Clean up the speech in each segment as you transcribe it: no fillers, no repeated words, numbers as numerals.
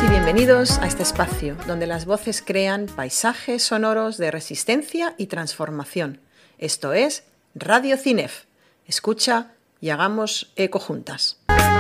y bienvenidos a este espacio donde las voces crean paisajes sonoros de resistencia y transformación. Esto es Radio Cinef. Escucha y hagamos eco juntas.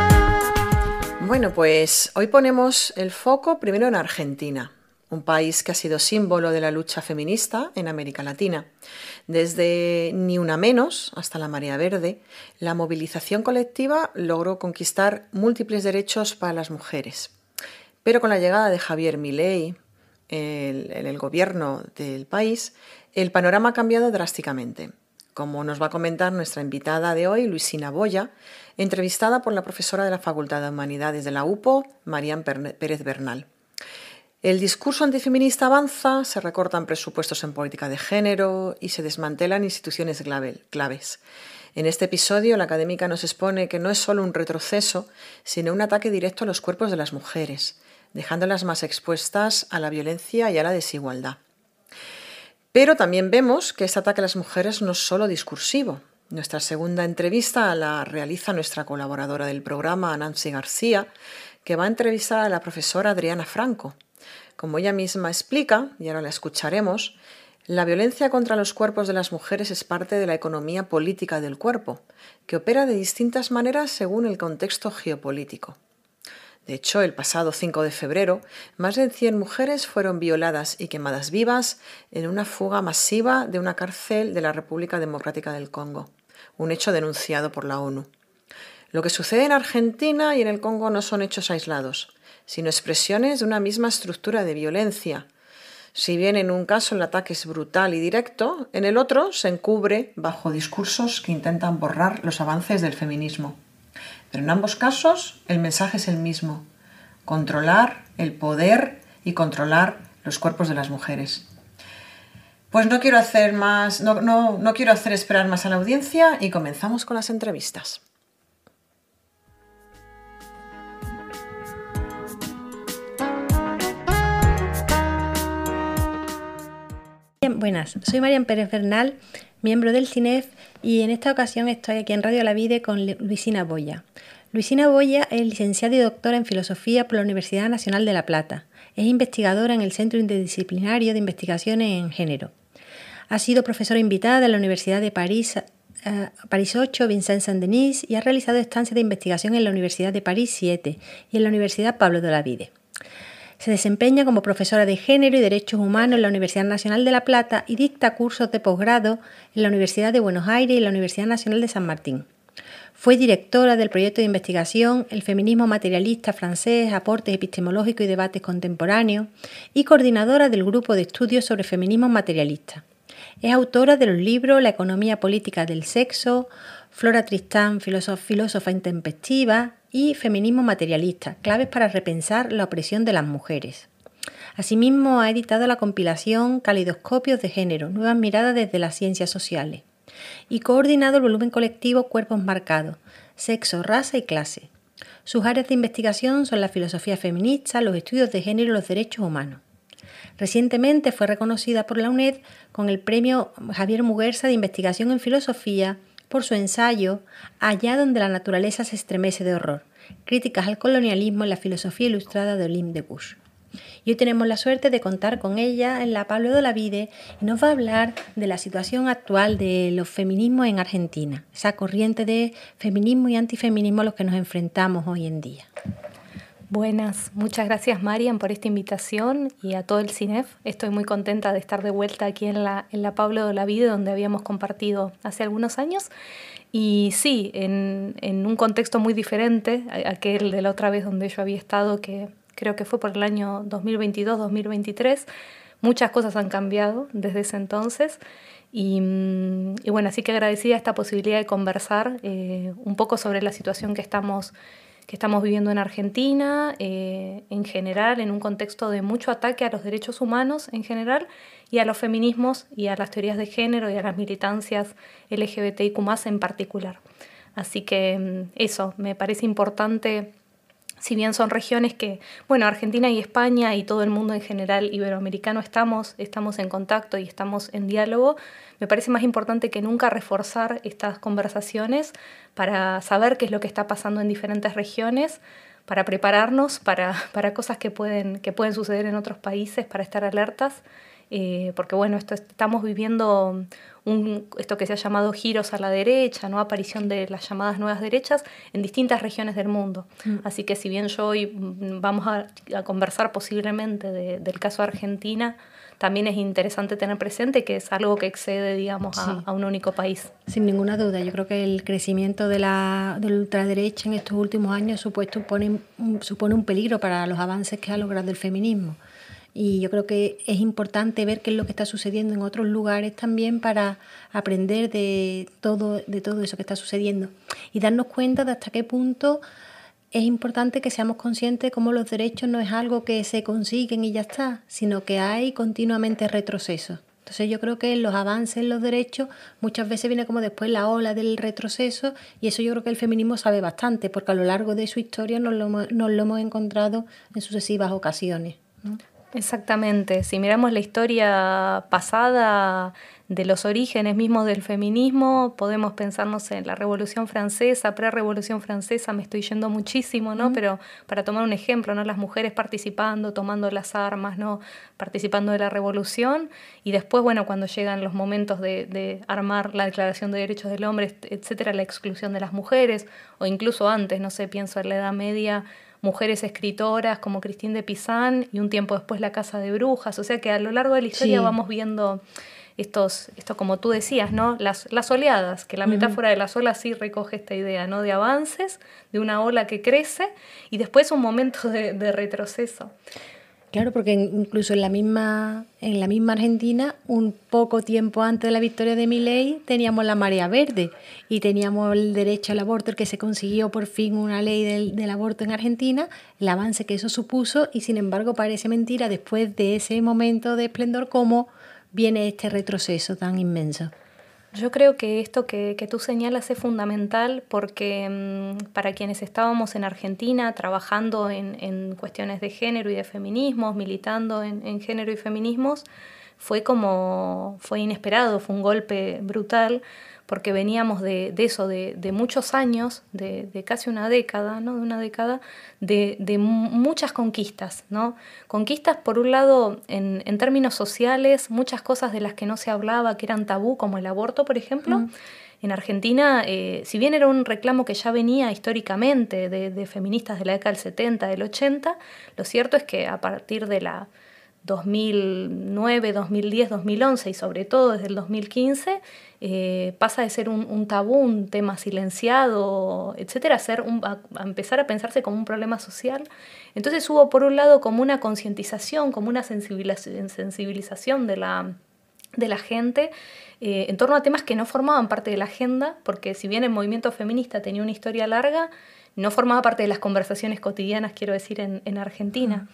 Bueno, pues hoy ponemos el foco primero en Argentina, un país que ha sido símbolo de la lucha feminista en América Latina. Desde Ni Una Menos hasta la Marea Verde, la movilización colectiva logró conquistar múltiples derechos para las mujeres. Pero con la llegada de Javier Milei en el gobierno del país, el panorama ha cambiado drásticamente, como nos va a comentar nuestra invitada de hoy, Luisina Boya, entrevistada por la profesora de la Facultad de Humanidades de la UPO, Marian Pérez Bernal. El discurso antifeminista avanza, se recortan presupuestos en política de género y se desmantelan instituciones claves. En este episodio, la académica nos expone que no es solo un retroceso, sino un ataque directo a los cuerpos de las mujeres, dejándolas más expuestas a la violencia y a la desigualdad. Pero también vemos que este ataque a las mujeres no es solo discursivo. Nuestra segunda entrevista la realiza nuestra colaboradora del programa, Nancy García, que va a entrevistar a la profesora Adriana Franco. Como ella misma explica, y ahora la escucharemos, la violencia contra los cuerpos de las mujeres es parte de la economía política del cuerpo, que opera de distintas maneras según el contexto geopolítico. De hecho, el pasado 5 de febrero, más de 100 mujeres fueron violadas y quemadas vivas en una fuga masiva de una cárcel de la República Democrática del Congo, un hecho denunciado por la ONU. Lo que sucede en Argentina y en el Congo no son hechos aislados, sino expresiones de una misma estructura de violencia. Si bien en un caso el ataque es brutal y directo, en el otro se encubre bajo discursos que intentan borrar los avances del feminismo. Pero en ambos casos el mensaje es el mismo: controlar el poder y controlar los cuerpos de las mujeres. Pues no quiero hacer esperar más a la audiencia y comenzamos con las entrevistas. Buenas, soy Marian Pérez Bernal, miembro del CINEF, y en esta ocasión estoy aquí en Radio La Vide con Luisina Boya. Luisina Boya es licenciada y doctora en Filosofía por la Universidad Nacional de La Plata. Es investigadora en el Centro Interdisciplinario de Investigaciones en Género. Ha sido profesora invitada de la Universidad de París 8, Vincent Saint-Denis, y ha realizado estancias de investigación en la Universidad de París 7 y en la Universidad Pablo de Olavide. Se desempeña como profesora de Género y Derechos Humanos en la Universidad Nacional de La Plata y dicta cursos de posgrado en la Universidad de Buenos Aires y la Universidad Nacional de San Martín. Fue directora del proyecto de investigación El feminismo materialista francés, aportes epistemológicos y debates contemporáneos, y coordinadora del grupo de estudios sobre feminismo materialista. Es autora de los libros La economía política del sexo, Flora Tristán, filósofa intempestiva, y Feminismo materialista, claves para repensar la opresión de las mujeres. Asimismo, ha editado la compilación Caleidoscopios de Género, nuevas miradas desde las ciencias sociales, y coordinado el volumen colectivo Cuerpos marcados, sexo, raza y clase. Sus áreas de investigación son la filosofía feminista, los estudios de género y los derechos humanos. Recientemente fue reconocida por la UNED con el premio Javier Muguerza de Investigación en Filosofía por su ensayo Allá donde la naturaleza se estremece de horror, críticas al colonialismo en la filosofía ilustrada de Olympe de Gouges. Y hoy tenemos la suerte de contar con ella en la Pablo de Olavide y nos va a hablar de la situación actual de los feminismos en Argentina, esa corriente de feminismo y antifeminismo a los que nos enfrentamos hoy en día. Buenas, muchas gracias Marian por esta invitación y a todo el CINEF. Estoy muy contenta de estar de vuelta aquí en la Pablo de Olavide, donde habíamos compartido hace algunos años. Y sí, en un contexto muy diferente a aquel de la otra vez donde yo había estado, que creo que fue por el año 2022-2023. Muchas cosas han cambiado desde ese entonces. Y bueno, así que agradecida esta posibilidad de conversar un poco sobre la situación que estamos viviendo en Argentina, en general, en un contexto de mucho ataque a los derechos humanos en general y a los feminismos y a las teorías de género y a las militancias LGBTIQ+ en particular. Así que eso, me parece importante, si bien son regiones que, bueno, Argentina y España y todo el mundo en general iberoamericano estamos en contacto y estamos en diálogo, me parece más importante que nunca reforzar estas conversaciones para saber qué es lo que está pasando en diferentes regiones, prepararnos para cosas que pueden suceder en otros países, para estar alertas. Porque bueno, estamos viviendo esto que se ha llamado giros a la derecha, ¿no? Aparición de las llamadas nuevas derechas en distintas regiones del mundo. Así que si bien yo hoy vamos a conversar posiblemente del caso de Argentina, también es interesante tener presente que es algo que excede, digamos, a un único país. Sin ninguna duda, yo creo que el crecimiento de la ultraderecha en estos últimos años supone un peligro para los avances que ha logrado el feminismo. Y yo creo que es importante ver qué es lo que está sucediendo en otros lugares también para aprender de todo eso que está sucediendo y darnos cuenta de hasta qué punto es importante que seamos conscientes de cómo los derechos no es algo que se consiguen y ya está, sino que hay continuamente retrocesos. Entonces yo creo que los avances en los derechos muchas veces viene como después la ola del retroceso, y eso yo creo que el feminismo sabe bastante, porque a lo largo de su historia nos lo hemos encontrado en sucesivas ocasiones, ¿no? Exactamente. Si miramos la historia pasada de los orígenes mismos del feminismo, podemos pensarnos en la Revolución Francesa, pre-Revolución Francesa, me estoy yendo muchísimo, ¿no? Pero para tomar un ejemplo, ¿no? Las mujeres participando, tomando las armas, ¿no? Participando de la revolución, y después, bueno, cuando llegan los momentos de armar la Declaración de Derechos del Hombre, etcétera, la exclusión de las mujeres, o incluso antes, no sé, pienso en la Edad Media, mujeres escritoras como Christine de Pizan, y un tiempo después La Casa de Brujas. O sea que a lo largo de la historia vamos viendo esto, como tú decías, ¿no? Las oleadas, que la metáfora de las olas sí recoge esta idea, ¿no? De avances, de una ola que crece y después un momento de retroceso. Claro, porque incluso en la misma Argentina, un poco tiempo antes de la victoria de Milei, teníamos la marea verde y teníamos el derecho al aborto, el que se consiguió por fin una ley del aborto en Argentina, el avance que eso supuso, y sin embargo parece mentira después de ese momento de esplendor cómo viene este retroceso tan inmenso. Yo creo que esto que tú señalas es fundamental porque para quienes estábamos en Argentina trabajando en cuestiones de género y de feminismos, militando en género y feminismos, fue inesperado, fue un golpe brutal, porque veníamos de muchos años, de casi una década, ¿no? de muchas conquistas, ¿no? Conquistas, por un lado, en términos sociales, muchas cosas de las que no se hablaba, que eran tabú, como el aborto, por ejemplo. En Argentina, si bien era un reclamo que ya venía históricamente de feministas de la década del 70, del 80, lo cierto es que a partir de la 2009, 2010, 2011 y sobre todo desde el 2015, pasa de ser un tabú, un tema silenciado, etcétera, a empezar a pensarse como un problema social. Entonces hubo por un lado como una concientización, como una sensibilización de la gente en torno a temas que no formaban parte de la agenda, porque si bien el movimiento feminista tenía una historia larga, no formaba parte de las conversaciones cotidianas, quiero decir, en Argentina.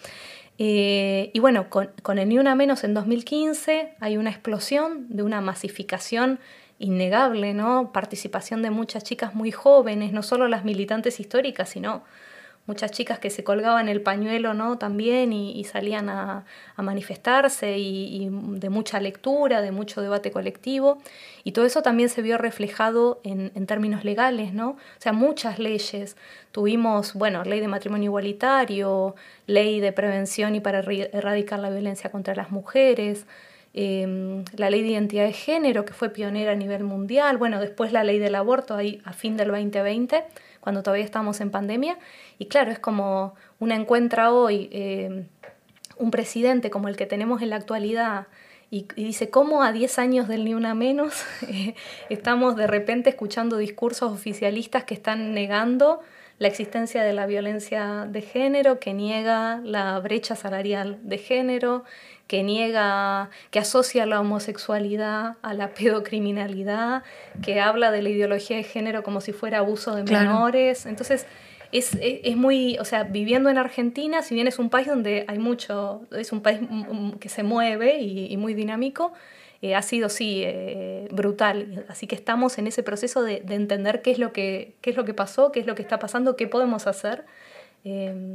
Y bueno, con el Ni Una Menos en 2015 hay una explosión de una masificación innegable, ¿no? Participación de muchas chicas muy jóvenes, no solo las militantes históricas, sino muchas chicas que se colgaban el pañuelo, ¿no? También y salían a manifestarse, y de mucha lectura, de mucho debate colectivo, y todo eso también se vio reflejado en términos legales, ¿no? O sea, muchas leyes. Tuvimos, bueno, ley de matrimonio igualitario, ley de prevención y para erradicar la violencia contra las mujeres, la ley de identidad de género, que fue pionera a nivel mundial, bueno, después la ley del aborto ahí a fin del 2020, cuando todavía estábamos en pandemia, y claro, es como una encuentra hoy un presidente como el que tenemos en la actualidad y dice cómo a 10 años del Ni Una Menos estamos de repente escuchando discursos oficialistas que están negando la existencia de la violencia de género, que niega la brecha salarial de género, que asocia la homosexualidad a la pedocriminalidad, que habla de la ideología de género como si fuera abuso de menores. Entonces, es muy, o sea, viviendo en Argentina, si bien es un país donde hay mucho, es un país que se mueve y muy dinámico, ha sido, sí, brutal. Así que estamos en ese proceso de entender qué es lo que pasó, qué es lo que está pasando, qué podemos hacer.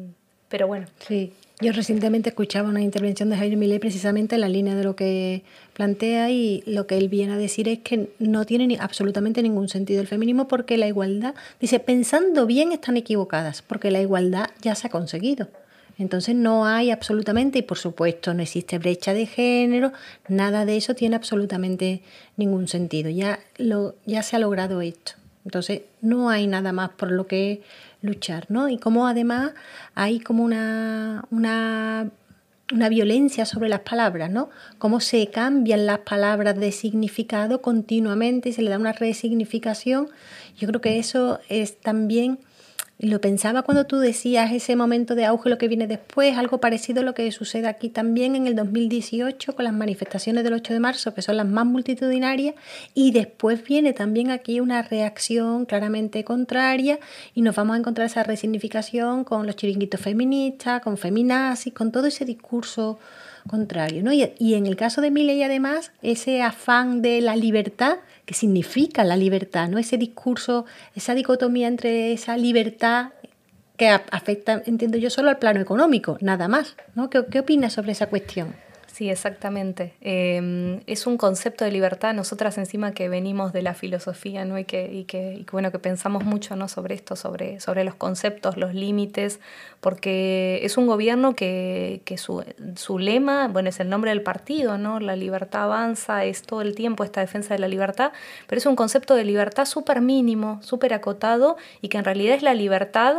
Pero bueno. Sí, yo recientemente escuchaba una intervención de Javier Milei precisamente en la línea de lo que plantea, y lo que él viene a decir es que no tiene absolutamente ningún sentido el feminismo, porque la igualdad, dice, pensando bien están equivocadas, porque la igualdad ya se ha conseguido. Entonces no hay absolutamente, y por supuesto no existe brecha de género, nada de eso tiene absolutamente ningún sentido. Ya se ha logrado esto. Entonces no hay nada más por lo que luchar, ¿no? Y como además hay como una violencia sobre las palabras, ¿no? Cómo se cambian las palabras de significado continuamente y se le da una resignificación. Yo creo que eso es también, lo pensaba cuando tú decías ese momento de auge, lo que viene después, algo parecido a lo que sucede aquí también en el 2018 con las manifestaciones del 8 de marzo, que son las más multitudinarias, y después viene también aquí una reacción claramente contraria, y nos vamos a encontrar esa resignificación con los chiringuitos feministas, con feminazis, con todo ese discurso contrario, ¿no? Y en el caso de Milei, además, ese afán de la libertad, que significa la libertad, ¿no? Ese discurso, esa dicotomía entre esa libertad que afecta, entiendo yo, solo al plano económico, nada más, ¿no? ¿Qué opinas sobre esa cuestión? Sí, exactamente. Es un concepto de libertad. Nosotras encima que venimos de la filosofía, ¿no? y que bueno, que pensamos mucho, ¿no? sobre esto, sobre los conceptos, los límites, porque es un gobierno que su lema, bueno, es el nombre del partido, ¿no? La libertad avanza, es todo el tiempo esta defensa de la libertad, pero es un concepto de libertad súper mínimo, súper acotado, y que en realidad es la libertad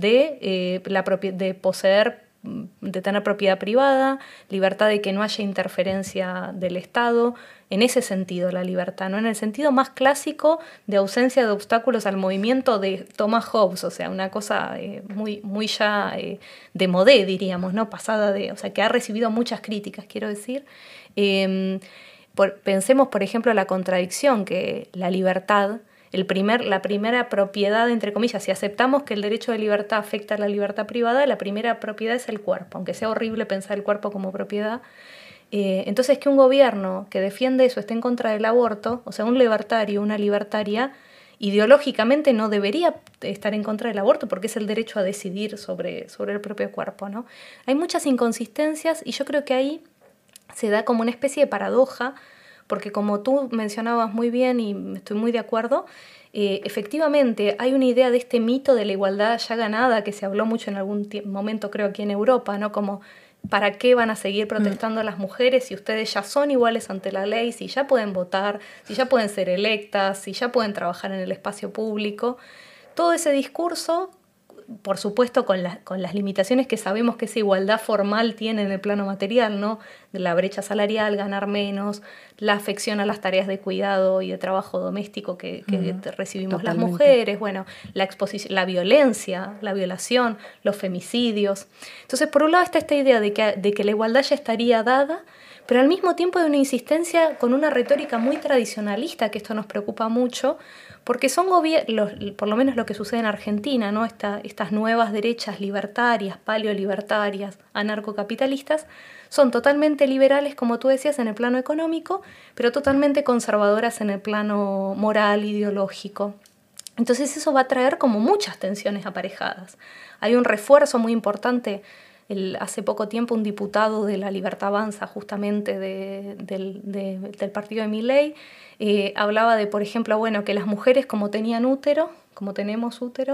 de poseer, de tener propiedad privada, libertad de que no haya interferencia del Estado, en ese sentido la libertad, ¿no? En el sentido más clásico de ausencia de obstáculos al movimiento de Thomas Hobbes, o sea, una cosa muy ya de modé, diríamos, ¿no? Pasada o sea, que ha recibido muchas críticas, quiero decir. Pensemos, por ejemplo, la contradicción que la libertad, la primera propiedad, entre comillas, si aceptamos que el derecho de libertad afecta a la libertad privada, la primera propiedad es el cuerpo, aunque sea horrible pensar el cuerpo como propiedad. Entonces, que un gobierno que defiende eso esté en contra del aborto, o sea, un libertario, una libertaria, ideológicamente no debería estar en contra del aborto, porque es el derecho a decidir sobre el propio cuerpo, ¿no? Hay muchas inconsistencias, y yo creo que ahí se da como una especie de paradoja, porque como tú mencionabas muy bien y estoy muy de acuerdo, efectivamente hay una idea de este mito de la igualdad ya ganada que se habló mucho en algún momento, creo, aquí en Europa, ¿no? Como, ¿para qué van a seguir protestando las mujeres si ustedes ya son iguales ante la ley, si ya pueden votar, si ya pueden ser electas, si ya pueden trabajar en el espacio público? Todo ese discurso, por supuesto con las limitaciones que sabemos que esa igualdad formal tiene en el plano material, ¿no? De la brecha salarial, ganar menos, la afección a las tareas de cuidado y de trabajo doméstico que recibimos las mujeres, bueno, la exposición, la violencia, la violación, los femicidios. Entonces, por un lado está esta idea de que la igualdad ya estaría dada, pero al mismo tiempo hay una insistencia con una retórica muy tradicionalista, que esto nos preocupa mucho, porque son gobiernos, por lo menos lo que sucede en Argentina, ¿no? Estas nuevas derechas libertarias, paleolibertarias, anarcocapitalistas, son totalmente liberales, como tú decías, en el plano económico, pero totalmente conservadoras en el plano moral, ideológico. Entonces eso va a traer como muchas tensiones aparejadas. Hay un refuerzo muy importante. Hace poco tiempo un diputado de la Libertad Avanza, justamente del partido de Milei, hablaba de, por ejemplo, bueno, que las mujeres como tenemos útero,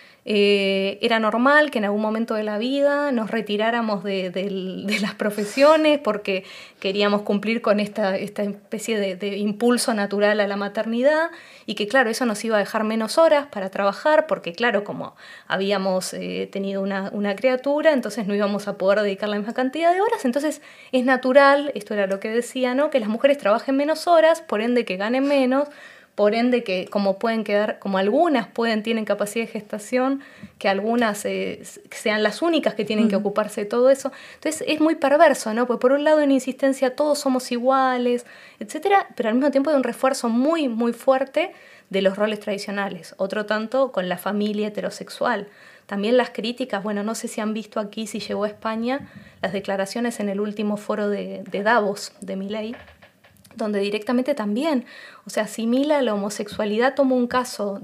era normal que en algún momento de la vida nos retiráramos de las profesiones porque queríamos cumplir con esta especie de impulso natural a la maternidad, y que claro, eso nos iba a dejar menos horas para trabajar porque claro, como habíamos tenido una criatura, entonces no íbamos a poder dedicar la misma cantidad de horas, entonces es natural, esto era lo que decía, ¿no? Que las mujeres trabajen menos horas, por ende que ganen menos, por ende que como algunas tienen capacidad de gestación, que algunas sean las únicas que tienen que ocuparse de todo eso. Entonces es muy perverso, ¿no? Porque por un lado hay una insistencia, todos somos iguales, etcétera, pero al mismo tiempo hay un refuerzo muy, muy fuerte de los roles tradicionales. Otro tanto con la familia heterosexual. También las críticas, bueno, no sé si han visto aquí, si llegó a España, las declaraciones en el último foro de Davos, de Milei, donde directamente también, o sea, asimila la homosexualidad. Toma un caso,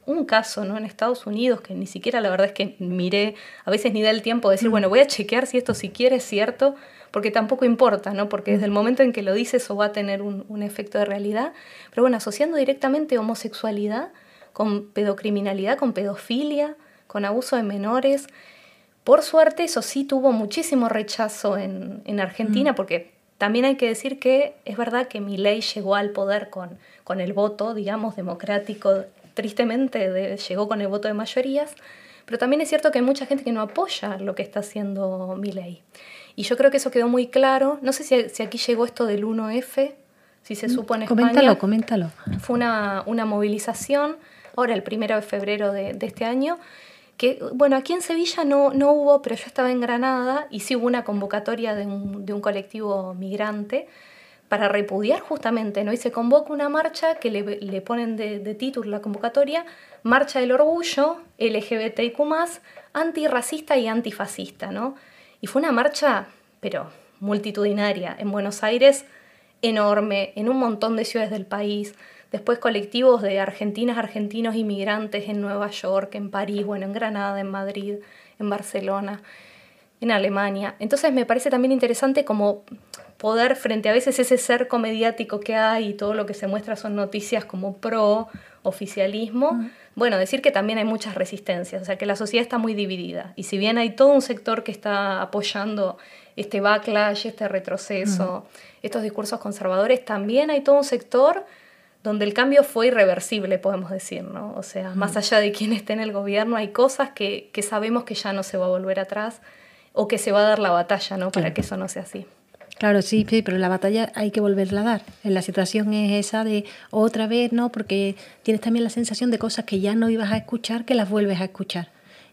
¿no? En Estados Unidos, que ni siquiera la verdad es que miré, a veces ni da el tiempo de decir, bueno, voy a chequear si esto siquiera es cierto, porque tampoco importa, ¿no? Porque desde el momento en que lo dice eso va a tener un efecto de realidad. Pero bueno, asociando directamente homosexualidad con pedocriminalidad, con pedofilia, con abuso de menores. Por suerte eso sí tuvo muchísimo rechazo en Argentina, porque también hay que decir que es verdad que Milei llegó al poder con el voto, digamos, democrático, tristemente llegó con el voto de mayorías, pero también es cierto que hay mucha gente que no apoya lo que está haciendo Milei. Y yo creo que eso quedó muy claro. No sé si aquí llegó esto del 1F, si se supo en España. Coméntalo. Fue una movilización, ahora el 1 de febrero de este año, que, bueno, aquí en Sevilla no hubo, pero yo estaba en Granada y sí hubo una convocatoria de un colectivo migrante para repudiar justamente, ¿no? Y se convoca una marcha que le ponen de título la convocatoria, Marcha del Orgullo, LGBTIQ+, antirracista y antifascista, ¿no? Y fue una marcha, pero multitudinaria, en Buenos Aires, enorme, en un montón de ciudades del país. Después colectivos de argentinas, argentinos inmigrantes en Nueva York, en París, bueno, en Granada, en Madrid, en Barcelona, en Alemania. Entonces me parece también interesante como poder, frente a veces ese cerco mediático que hay y todo lo que se muestra son noticias como pro oficialismo, bueno, decir que también hay muchas resistencias, o sea que la sociedad está muy dividida. Y si bien hay todo un sector que está apoyando este backlash, este retroceso, estos discursos conservadores, también hay todo un sector donde el cambio fue irreversible, podemos decir, ¿no? O sea, más allá de quién esté en el gobierno, hay cosas que sabemos que ya no se va a volver atrás o que se va a dar la batalla, ¿no? Para que eso no sea así. Claro, sí, pero la batalla hay que volverla a dar. La situación es esa de otra vez, ¿no? Porque tienes también la sensación de cosas que ya no ibas a escuchar, que las vuelves a escuchar.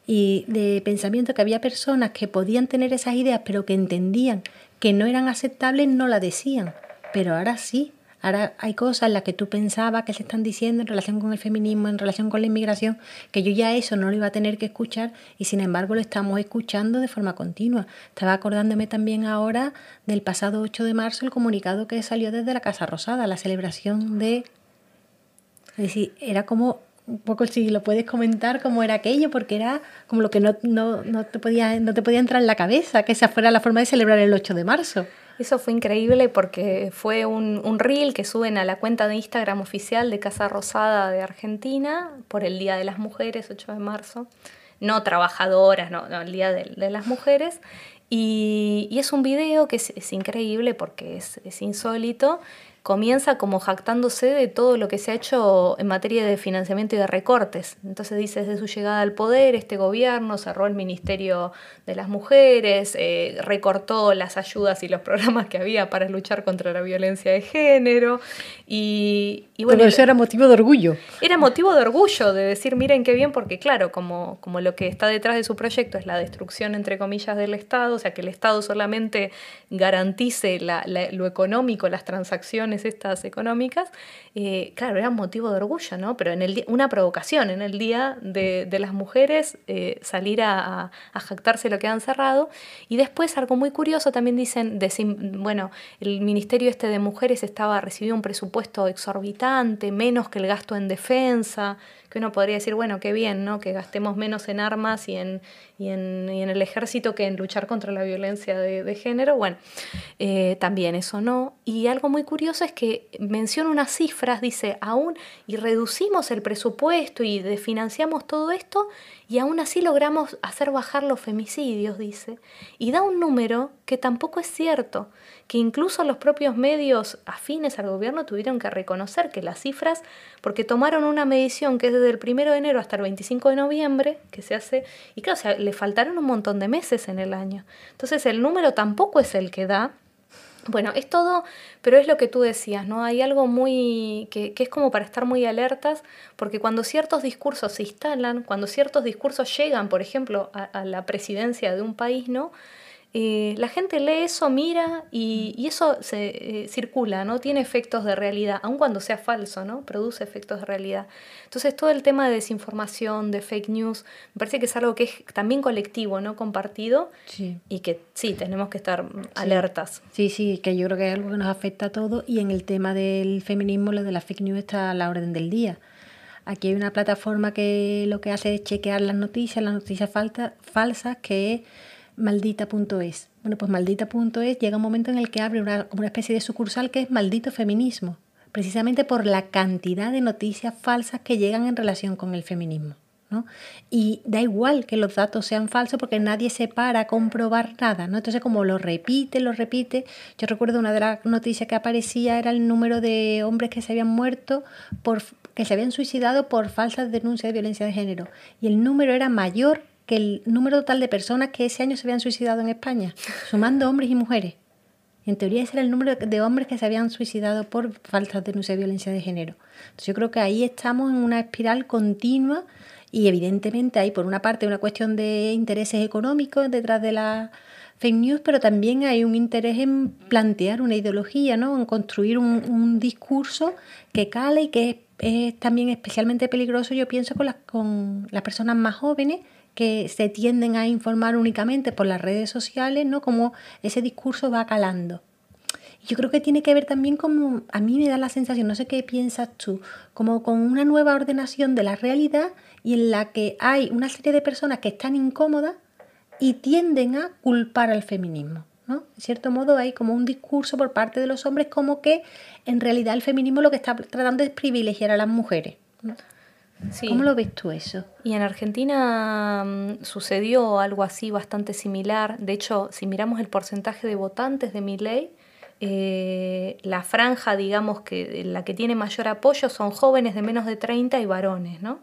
Y de pensamiento que había personas que podían tener esas ideas, pero que entendían que no eran aceptables, no las decían. Pero ahora sí. Ahora hay cosas en las que tú pensabas que se están diciendo en relación con el feminismo, en relación con la inmigración, que yo ya eso no lo iba a tener que escuchar y sin embargo lo estamos escuchando de forma continua. Estaba acordándome también ahora del pasado 8 de marzo el comunicado que salió desde la Casa Rosada, la celebración de... Es decir, era como... Un poco si lo puedes comentar cómo era aquello, porque era como lo que no te podía entrar en la cabeza, que esa fuera la forma de celebrar el 8 de marzo. Eso fue increíble porque fue un reel que suben a la cuenta de Instagram oficial de Casa Rosada de Argentina por el Día de las Mujeres, 8 de marzo. No trabajadoras, no el Día de las Mujeres. Y es un video que es increíble porque es insólito. Comienza como jactándose de todo lo que se ha hecho en materia de financiamiento y de recortes. Entonces dice, desde su llegada al poder, este gobierno cerró el Ministerio de las Mujeres, recortó las ayudas y los programas que había para luchar contra la violencia de género. Y bueno, todo eso era motivo de orgullo. Era motivo de orgullo, de decir, miren qué bien, porque claro, como lo que está detrás de su proyecto es la destrucción, entre comillas, del Estado, o sea, que el Estado solamente garantice lo económico, las transacciones estas económicas, claro, era motivo de orgullo, ¿no? Pero una provocación en el Día de las Mujeres, salir a jactarse lo que han cerrado. Y después, algo muy curioso, también dicen, bueno, el Ministerio de Mujeres recibió un presupuesto exorbitante, menos que el gasto en defensa, que uno podría decir, bueno, qué bien, ¿no? Que gastemos menos en armas y en el ejército que en luchar contra la violencia de género. Bueno, también eso no. Y algo muy curioso es que menciona unas cifras, dice, y reducimos el presupuesto y desfinanciamos todo esto y aún así logramos hacer bajar los femicidios, dice. Y da un número que tampoco es cierto, que incluso los propios medios afines al gobierno tuvieron que reconocer que las cifras, porque tomaron una medición que es desde el 1 de enero hasta el 25 de noviembre, que se hace, y claro, o sea, le faltaron un montón de meses en el año. Entonces el número tampoco es el que da. Bueno, es todo, pero es lo que tú decías, ¿no? Hay algo muy que es como para estar muy alertas, porque cuando ciertos discursos se instalan, cuando ciertos discursos llegan, por ejemplo, a la presidencia de un país, ¿no? la gente lee eso, mira y eso se circula, ¿no? Tiene efectos de realidad, aun cuando sea falso, ¿no? Produce efectos de realidad. Entonces todo el tema de desinformación, de fake news, me parece que es algo que es también colectivo, ¿no? Compartido, sí. Y que sí, tenemos que estar alertas. Sí, que yo creo que es algo que nos afecta a todos, y en el tema del feminismo, lo de la fake news está a la orden del día. Aquí hay una plataforma que lo que hace es chequear las noticias falsas, que es maldita.es. Bueno, pues maldita.es llega un momento en el que abre como una especie de sucursal que es Maldito Feminismo, precisamente por la cantidad de noticias falsas que llegan en relación con el feminismo, ¿no? Y da igual que los datos sean falsos porque nadie se para a comprobar nada, ¿no? Entonces, como lo repite, yo recuerdo una de las noticias que aparecía era el número de hombres que se habían muerto que se habían suicidado por falsas denuncias de violencia de género, y el número era mayor que el número total de personas que ese año se habían suicidado en España, sumando hombres y mujeres. En teoría ese era el número de hombres que se habían suicidado por falsas denuncias de violencia de género. Entonces yo creo que ahí estamos en una espiral continua, y evidentemente hay por una parte una cuestión de intereses económicos detrás de la fake news, pero también hay un interés en plantear una ideología, ¿no? En construir un discurso que cale y que es también especialmente peligroso, yo pienso, con las personas más jóvenes, que se tienden a informar únicamente por las redes sociales, ¿no? Como ese discurso va calando. Yo creo que tiene que ver también, como a mí me da la sensación, no sé qué piensas tú, como con una nueva ordenación de la realidad, y en la que hay una serie de personas que están incómodas y tienden a culpar al feminismo, ¿no? De cierto modo hay como un discurso por parte de los hombres como que en realidad el feminismo lo que está tratando es privilegiar a las mujeres, ¿no? Sí. ¿Cómo lo ves tú eso? Y en Argentina sucedió algo así bastante similar. De hecho, si miramos el porcentaje de votantes de Milei, la franja, digamos, que la que tiene mayor apoyo son jóvenes de menos de 30 y varones, ¿no?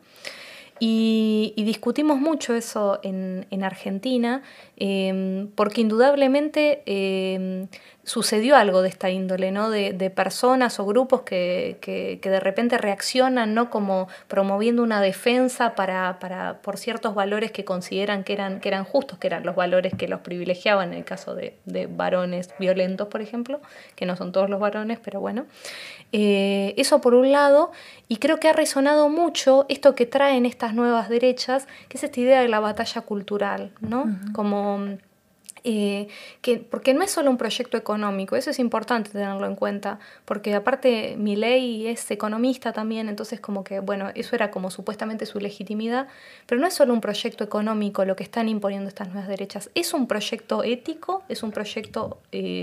Y discutimos mucho eso en Argentina, porque indudablemente sucedió algo de esta índole, ¿no? De personas o grupos que de repente reaccionan, ¿no? Como promoviendo una defensa por ciertos valores que consideran que eran justos, que eran los valores que los privilegiaban en el caso de varones violentos, por ejemplo, que no son todos los varones, pero bueno. Eso por un lado, y creo que ha resonado mucho esto que traen estas nuevas derechas, que es esta idea de la batalla cultural, ¿no? Uh-huh. Como porque no es solo un proyecto económico, eso es importante tenerlo en cuenta, porque aparte Milei es economista también, entonces como que, bueno, eso era como supuestamente su legitimidad, pero no es solo un proyecto económico lo que están imponiendo estas nuevas derechas, es un proyecto ético, es un proyecto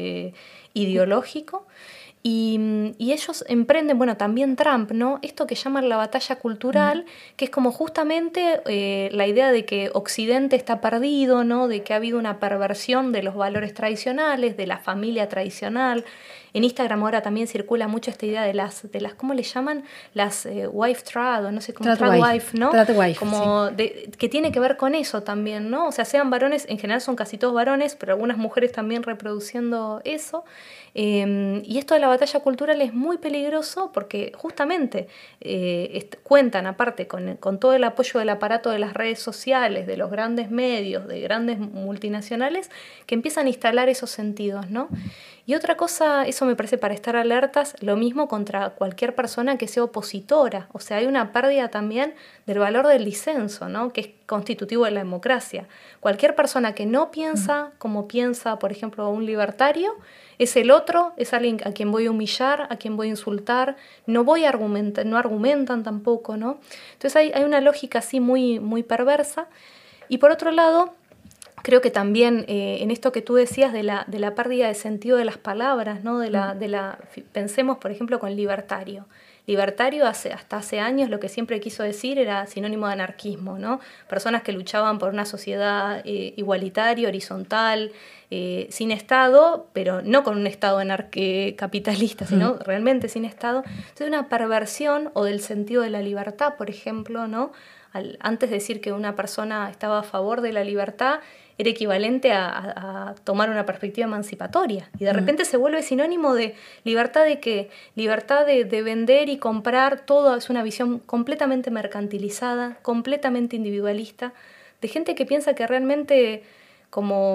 ideológico. Y ellos emprenden, bueno, también Trump, ¿no? Esto que llaman la batalla cultural, que es como justamente la idea de que Occidente está perdido, ¿no? De que ha habido una perversión de los valores tradicionales, de la familia tradicional. En Instagram ahora también circula mucho esta idea de las ¿cómo le llaman? Las wife trad, o no sé cómo, trad wife, ¿no? Trad wife, como sí. Que tiene que ver con eso también, ¿no? O sea, sean varones, en general son casi todos varones, pero algunas mujeres también reproduciendo eso. Y esto de la batalla cultural es muy peligroso porque justamente cuentan aparte con todo el apoyo del aparato de las redes sociales, de los grandes medios, de grandes multinacionales que empiezan a instalar esos sentidos, ¿no? Y otra cosa, eso me parece para estar alertas, lo mismo contra cualquier persona que sea opositora. O sea, hay una pérdida también del valor del disenso, ¿no? Que es constitutivo de la democracia. Cualquier persona que no piensa como piensa, por ejemplo, un libertario, es el otro, es alguien a quien voy a humillar, a quien voy a insultar, no argumentan tampoco, ¿no? Entonces hay una lógica así muy, muy perversa. Y por otro lado, creo que también en esto que tú decías de la pérdida de sentido de las palabras, ¿no? Pensemos, por ejemplo, con libertario. Libertario hasta hace años lo que siempre quiso decir era sinónimo de anarquismo, ¿no? Personas que luchaban por una sociedad igualitaria, horizontal, sin Estado, pero no con un Estado anarcocapitalista, sino realmente sin Estado. Entonces una perversión o del sentido de la libertad, por ejemplo, ¿no? Antes de decir que una persona estaba a favor de la libertad, era equivalente a tomar una perspectiva emancipatoria. Y de repente se vuelve sinónimo de libertad de qué, libertad de vender y comprar, todo es una visión completamente mercantilizada, completamente individualista, de gente que piensa que realmente como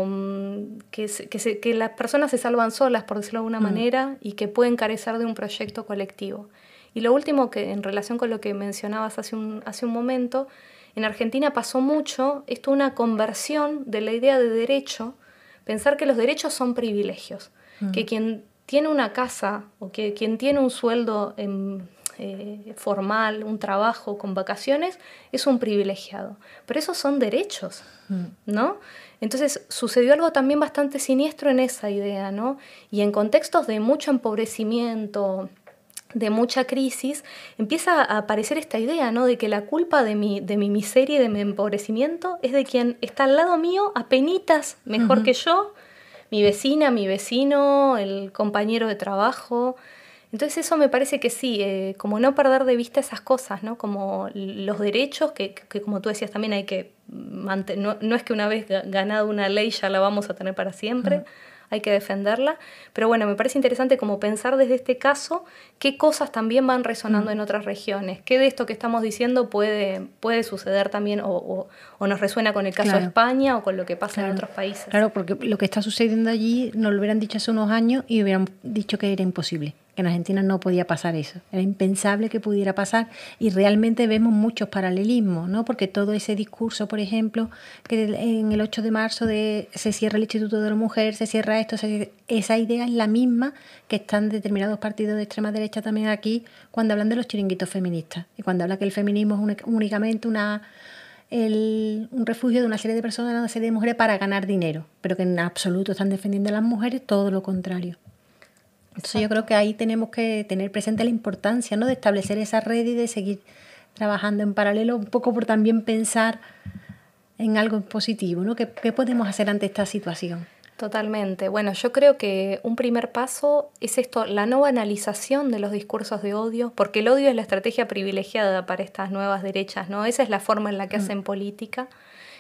que las personas se salvan solas, por decirlo de alguna manera, y que pueden carecer de un proyecto colectivo. Y lo último, que en relación con lo que mencionabas hace un momento, en Argentina pasó mucho esto, una conversión de la idea de derecho, pensar que los derechos son privilegios, que quien tiene una casa o que quien tiene un sueldo formal, un trabajo con vacaciones, es un privilegiado. Pero esos son derechos, ¿no? Entonces sucedió algo también bastante siniestro en esa idea, ¿no? Y en contextos de mucho empobrecimiento, de mucha crisis, empieza a aparecer esta idea, ¿no? De que la culpa de mi miseria y de mi empobrecimiento es de quien está al lado mío, apenitas mejor que yo, mi vecina, mi vecino, el compañero de trabajo. Entonces eso me parece que sí, como no perder de vista esas cosas, ¿no? Como los derechos, que como tú decías también hay que mantener, no es que una vez ganado una ley ya la vamos a tener para siempre, hay que defenderla, pero bueno, me parece interesante como pensar desde este caso qué cosas también van resonando en otras regiones, qué de esto que estamos diciendo puede suceder también o nos resuena con el caso de España o con lo que pasa en otros países. Claro, porque lo que está sucediendo allí nos lo hubieran dicho hace unos años y hubieran dicho que era imposible, que en Argentina no podía pasar eso, era impensable que pudiera pasar, y realmente vemos muchos paralelismos, ¿no? Porque todo ese discurso, por ejemplo, que en el 8 de marzo se cierra el Instituto de la Mujer, se cierra esto, esa idea es la misma que están determinados partidos de extrema derecha también aquí cuando hablan de los chiringuitos feministas y cuando hablan que el feminismo es únicamente un refugio de una serie de personas, una serie de mujeres para ganar dinero, pero que en absoluto están defendiendo a las mujeres todo lo contrario. Entonces yo creo que ahí tenemos que tener presente la importancia, ¿no?, de establecer esa red y de seguir trabajando en paralelo, un poco por también pensar en algo positivo, ¿no? ¿Qué podemos hacer ante esta situación? Totalmente. Bueno, yo creo que un primer paso es esto, la no banalización de los discursos de odio, porque el odio es la estrategia privilegiada para estas nuevas derechas, ¿no? Esa es la forma en la que hacen política.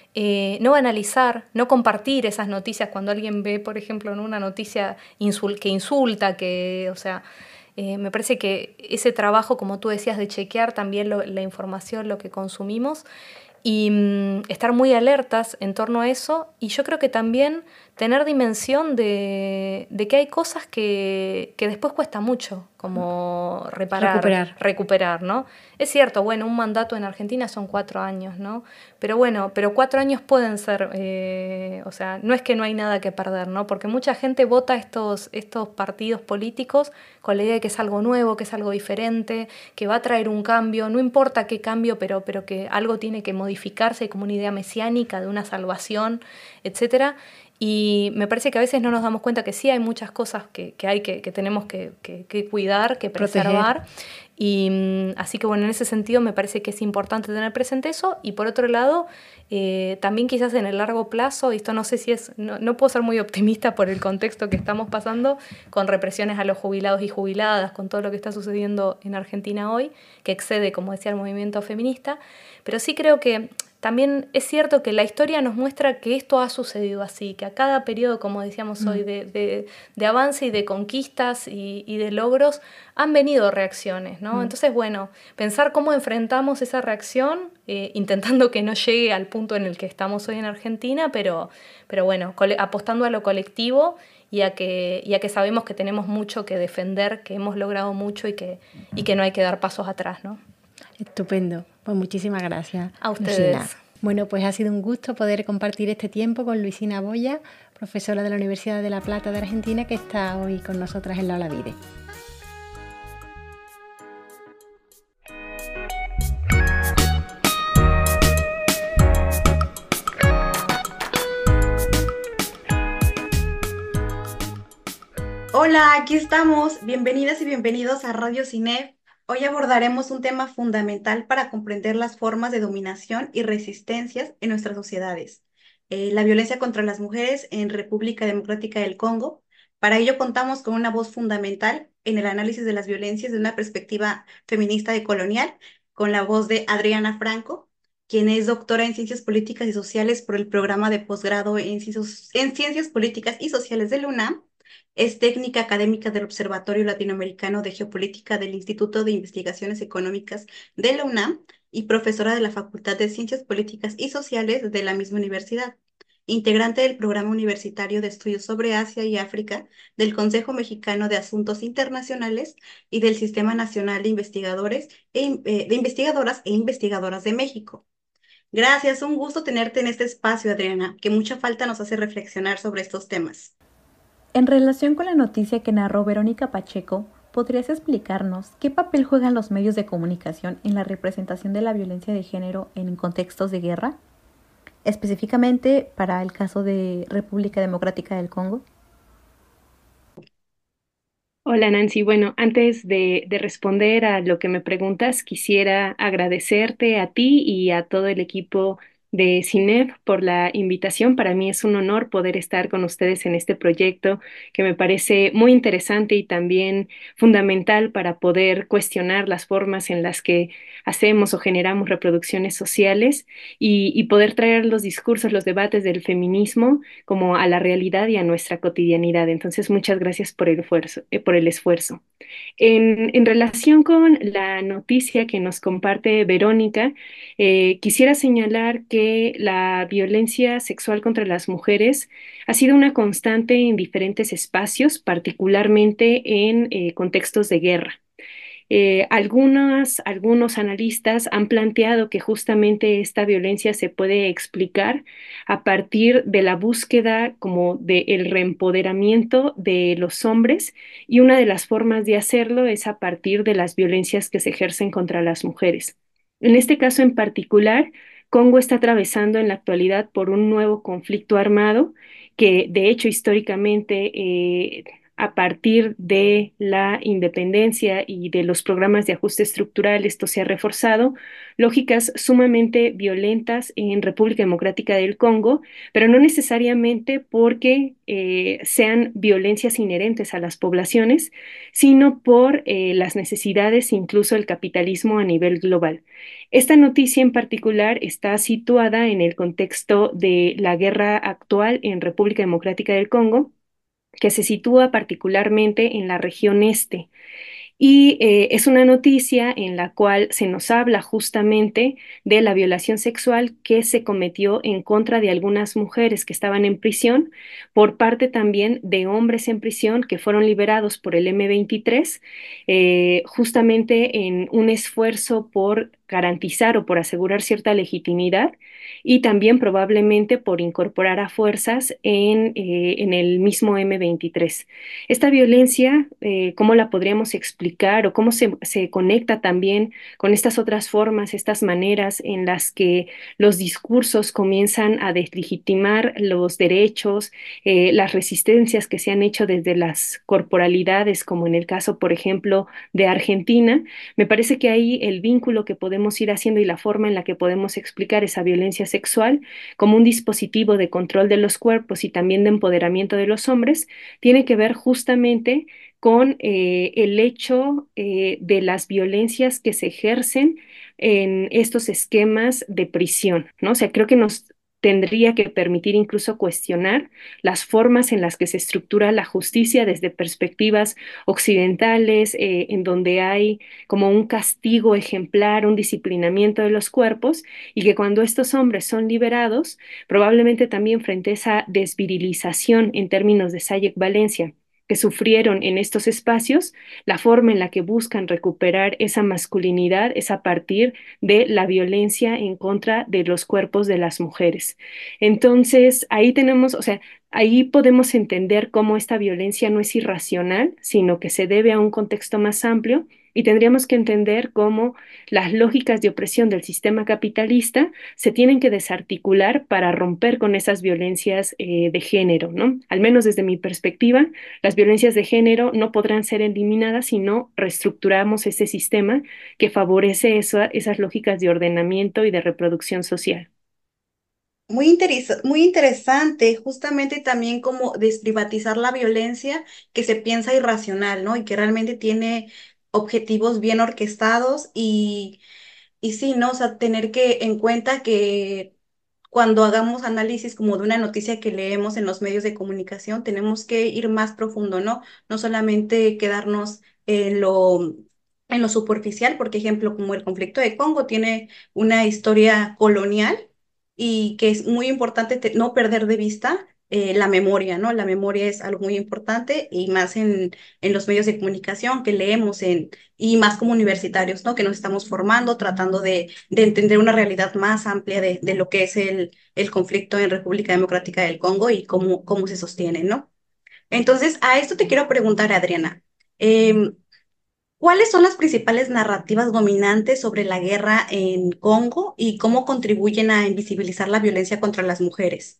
No banalizar, no compartir esas noticias cuando alguien ve, por ejemplo, en una noticia que insulta, o sea, me parece que ese trabajo, como tú decías, de chequear también la información, lo que consumimos, y estar muy alertas en torno a eso, y yo creo que también tener dimensión de que hay cosas que después cuesta mucho, como recuperar, ¿no? Es cierto, bueno, un mandato en Argentina son 4 años, ¿no? Pero bueno, 4 años pueden ser, o sea, no es que no hay nada que perder, ¿no? Porque mucha gente vota estos partidos políticos con la idea de que es algo nuevo, que es algo diferente, que va a traer un cambio, no importa qué cambio, pero que algo tiene que modificarse, como una idea mesiánica de una salvación, etcétera. Y me parece que a veces no nos damos cuenta que sí hay muchas cosas que tenemos que cuidar, que preservar. Y así que bueno, en ese sentido me parece que es importante tener presente eso. Y por otro lado, también quizás en el largo plazo, y esto no sé si no puedo ser muy optimista por el contexto que estamos pasando, con represiones a los jubilados y jubiladas, con todo lo que está sucediendo en Argentina hoy, que excede, como decía, el movimiento feminista, pero sí creo que también es cierto que la historia nos muestra que esto ha sucedido así, que a cada periodo, como decíamos hoy, de avance y de conquistas y de logros, han venido reacciones, ¿no? Entonces, bueno, pensar cómo enfrentamos esa reacción, intentando que no llegue al punto en el que estamos hoy en Argentina, pero bueno, apostando a lo colectivo y a que sabemos que tenemos mucho que defender, que hemos logrado mucho y que no hay que dar pasos atrás, ¿no? Estupendo. Pues muchísimas gracias. A ustedes. Luisina. Bueno, pues ha sido un gusto poder compartir este tiempo con Luisina Boya, profesora de la Universidad de La Plata de Argentina, que está hoy con nosotras en la Olavide. Hola, aquí estamos. Bienvenidas y bienvenidos a Radio CINEF. Hoy abordaremos un tema fundamental para comprender las formas de dominación y resistencias en nuestras sociedades. La violencia contra las mujeres en República Democrática del Congo. Para ello contamos con una voz fundamental en el análisis de las violencias de una perspectiva feminista decolonial, con la voz de Adriana Franco, quien es doctora en Ciencias Políticas y Sociales por el programa de posgrado en Ciencias Políticas y Sociales de la UNAM. Es técnica académica del Observatorio Latinoamericano de Geopolítica del Instituto de Investigaciones Económicas de la UNAM y profesora de la Facultad de Ciencias Políticas y Sociales de la misma universidad. integrante del Programa Universitario de Estudios sobre Asia y África del Consejo Mexicano de Asuntos Internacionales y del Sistema Nacional de Investigadores de Investigadoras e Investigadoras de México. Gracias, un gusto tenerte en este espacio, Adriana, que mucha falta nos hace reflexionar sobre estos temas. En relación con la noticia que narró Verónica Pacheco, ¿podrías explicarnos qué papel juegan los medios de comunicación en la representación de la violencia de género en contextos de guerra? Específicamente para el caso de República Democrática del Congo. Hola Nancy, bueno, antes de responder a lo que me preguntas, quisiera agradecerte a ti y a todo el equipo de CINEF por la invitación. Para mí es un honor poder estar con ustedes en este proyecto que me parece muy interesante y también fundamental para poder cuestionar las formas en las que hacemos o generamos reproducciones sociales y poder traer los discursos, los debates del feminismo como a la realidad y a nuestra cotidianidad. Entonces, muchas gracias por el esfuerzo. En relación con la noticia que nos comparte Verónica, quisiera señalar que la violencia sexual contra las mujeres ha sido una constante en diferentes espacios, particularmente en contextos de guerra. Algunos analistas han planteado que justamente esta violencia se puede explicar a partir de la búsqueda como del reempoderamiento de los hombres y una de las formas de hacerlo es a partir de las violencias que se ejercen contra las mujeres. En este caso en particular, Congo está atravesando en la actualidad por un nuevo conflicto armado que de hecho históricamente a partir de la independencia y de los programas de ajuste estructural, esto se ha reforzado, lógicas sumamente violentas en República Democrática del Congo, pero no necesariamente porque sean violencias inherentes a las poblaciones, sino por las necesidades, incluso el capitalismo a nivel global. Esta noticia en particular está situada en el contexto de la guerra actual en República Democrática del Congo, que se sitúa particularmente en la región este. Y es una noticia en la cual se nos habla justamente de la violación sexual que se cometió en contra de algunas mujeres que estaban en prisión, por parte también de hombres en prisión que fueron liberados por el M23, justamente en un esfuerzo por garantizar o por asegurar cierta legitimidad y también probablemente por incorporar a fuerzas en el mismo M23. Esta violencia, ¿cómo la podríamos explicar o cómo se conecta también con estas otras formas, estas maneras en las que los discursos comienzan a deslegitimar los derechos, las resistencias que se han hecho desde las corporalidades, como en el caso, por ejemplo, de Argentina? Me parece que ahí el vínculo que podemos ir haciendo y la forma en la que podemos explicar esa violencia sexual como un dispositivo de control de los cuerpos y también de empoderamiento de los hombres tiene que ver justamente con el hecho de las violencias que se ejercen en estos esquemas de prisión, ¿no? O sea, creo que nos tendría que permitir incluso cuestionar las formas en las que se estructura la justicia desde perspectivas occidentales, en donde hay como un castigo ejemplar, un disciplinamiento de los cuerpos, y que cuando estos hombres son liberados, probablemente también frente a esa desvirilización en términos de Sayek Valencia que sufrieron en estos espacios, la forma en la que buscan recuperar esa masculinidad es a partir de la violencia en contra de los cuerpos de las mujeres. Entonces, ahí tenemos, o sea, ahí podemos entender cómo esta violencia no es irracional, sino que se debe a un contexto más amplio y tendríamos que entender cómo las lógicas de opresión del sistema capitalista se tienen que desarticular para romper con esas violencias de género, ¿no? Al menos desde mi perspectiva, las violencias de género no podrán ser eliminadas si no reestructuramos ese sistema que favorece esas lógicas de ordenamiento y de reproducción social. Muy interesante, justamente también como desprivatizar la violencia que se piensa irracional, ¿no? Y que realmente tiene objetivos bien orquestados y sí, ¿no? O sea, tener que en cuenta que cuando hagamos análisis como de una noticia que leemos en los medios de comunicación, tenemos que ir más profundo, ¿no? No solamente quedarnos en lo superficial, porque ejemplo, como el conflicto de Congo tiene una historia colonial y que es muy importante no perder de vista la memoria, ¿no? La memoria es algo muy importante y más en los medios de comunicación que leemos y más como universitarios, ¿no? Que nos estamos formando, tratando de entender una realidad más amplia de lo que es el conflicto en República Democrática del Congo y cómo se sostiene, ¿no? Entonces, a esto te quiero preguntar, Adriana. em, ¿Cuáles son las principales narrativas dominantes sobre la guerra en Congo y cómo contribuyen a invisibilizar la violencia contra las mujeres?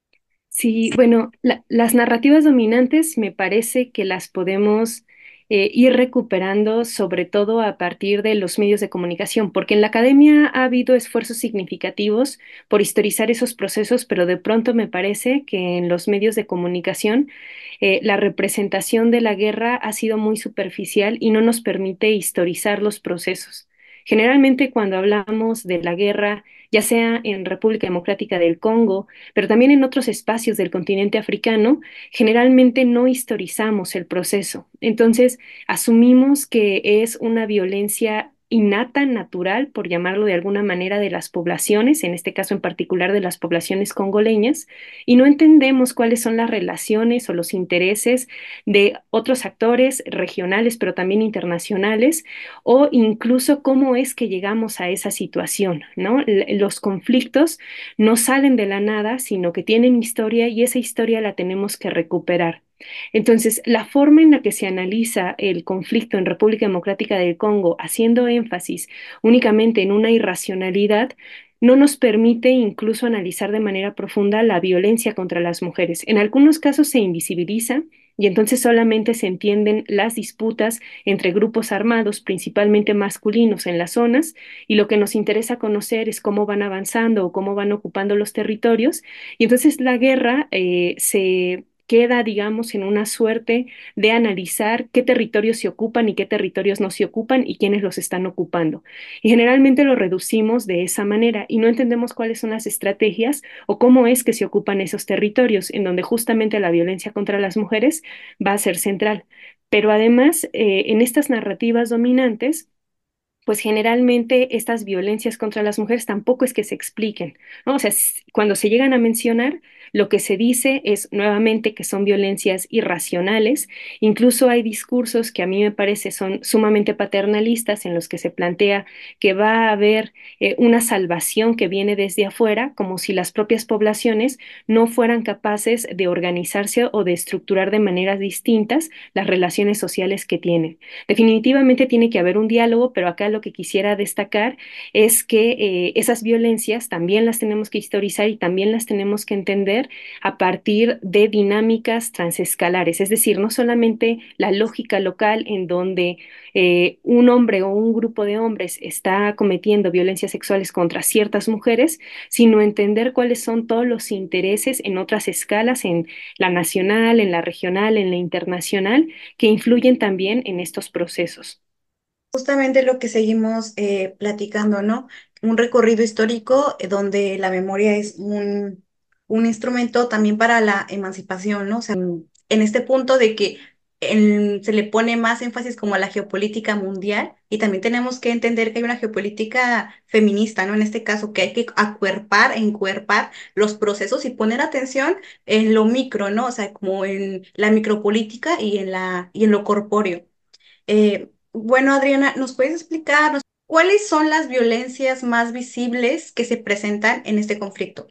Sí, bueno, las narrativas dominantes me parece que las podemos ir recuperando, sobre todo a partir de los medios de comunicación, porque en la academia ha habido esfuerzos significativos por historizar esos procesos, pero de pronto me parece que en los medios de comunicación la representación de la guerra ha sido muy superficial y no nos permite historizar los procesos. Generalmente cuando hablamos de la guerra, ya sea en República Democrática del Congo, pero también en otros espacios del continente africano, generalmente no historizamos el proceso. Entonces, asumimos que es una violencia innata, natural, por llamarlo de alguna manera, de las poblaciones, en este caso en particular de las poblaciones congoleñas, y no entendemos cuáles son las relaciones o los intereses de otros actores regionales, pero también internacionales, o incluso cómo es que llegamos a esa situación, ¿no? Los conflictos no salen de la nada, sino que tienen historia y esa historia la tenemos que recuperar. Entonces, la forma en la que se analiza el conflicto en República Democrática del Congo, haciendo énfasis únicamente en una irracionalidad, no nos permite incluso analizar de manera profunda la violencia contra las mujeres. En algunos casos se invisibiliza y entonces solamente se entienden las disputas entre grupos armados, principalmente masculinos, en las zonas, y lo que nos interesa conocer es cómo van avanzando o cómo van ocupando los territorios. Y entonces la guerra se queda, digamos, en una suerte de analizar qué territorios se ocupan y qué territorios no se ocupan y quiénes los están ocupando. Y generalmente lo reducimos de esa manera y no entendemos cuáles son las estrategias o cómo es que se ocupan esos territorios en donde justamente la violencia contra las mujeres va a ser central. Pero además, en estas narrativas dominantes, pues generalmente estas violencias contra las mujeres tampoco es que se expliquen, ¿no? O sea, cuando se llegan a mencionar, lo que se dice es nuevamente que son violencias irracionales. Incluso hay discursos que a mí me parece son sumamente paternalistas en los que se plantea que va a haber una salvación que viene desde afuera, como si las propias poblaciones no fueran capaces de organizarse o de estructurar de maneras distintas las relaciones sociales que tienen. Definitivamente tiene que haber un diálogo, pero acá lo que quisiera destacar es que esas violencias también las tenemos que historizar y también las tenemos que entender a partir de dinámicas transescalares, es decir, no solamente la lógica local en donde un hombre o un grupo de hombres está cometiendo violencias sexuales contra ciertas mujeres, sino entender cuáles son todos los intereses en otras escalas, en la nacional, en la regional, en la internacional, que influyen también en estos procesos. Justamente lo que seguimos platicando, ¿no? Un recorrido histórico donde la memoria es un instrumento también para la emancipación, ¿no? O sea, en este punto de que se le pone más énfasis como a la geopolítica mundial y también tenemos que entender que hay una geopolítica feminista, ¿no? En este caso, que hay que encuerpar los procesos y poner atención en lo micro, ¿no? O sea, como en la micropolítica y en lo corpóreo. Bueno, Adriana, ¿nos puedes explicar cuáles son las violencias más visibles que se presentan en este conflicto?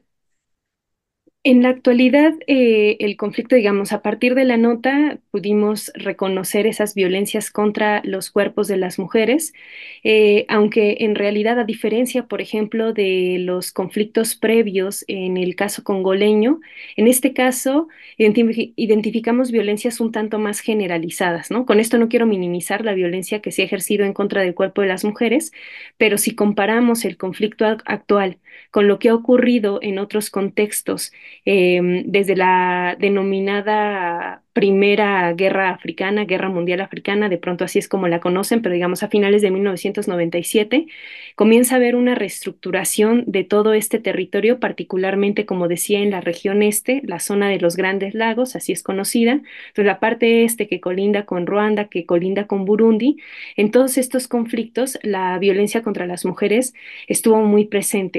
En la actualidad, el conflicto, digamos, a partir de la nota pudimos reconocer esas violencias contra los cuerpos de las mujeres, aunque en realidad, a diferencia, por ejemplo, de los conflictos previos en el caso congoleño, en este caso identificamos violencias un tanto más generalizadas, ¿no? Con esto no quiero minimizar la violencia que se ha ejercido en contra del cuerpo de las mujeres, pero si comparamos el conflicto actual con lo que ha ocurrido en otros contextos, desde la denominada Primera Guerra Africana, Guerra Mundial Africana, de pronto así es como la conocen, pero digamos a finales de 1997, comienza a haber una reestructuración de todo este territorio, particularmente, como decía, en la región este, la zona de los Grandes Lagos, así es conocida, entonces la parte este que colinda con Ruanda, que colinda con Burundi. En todos estos conflictos, la violencia contra las mujeres estuvo muy presente.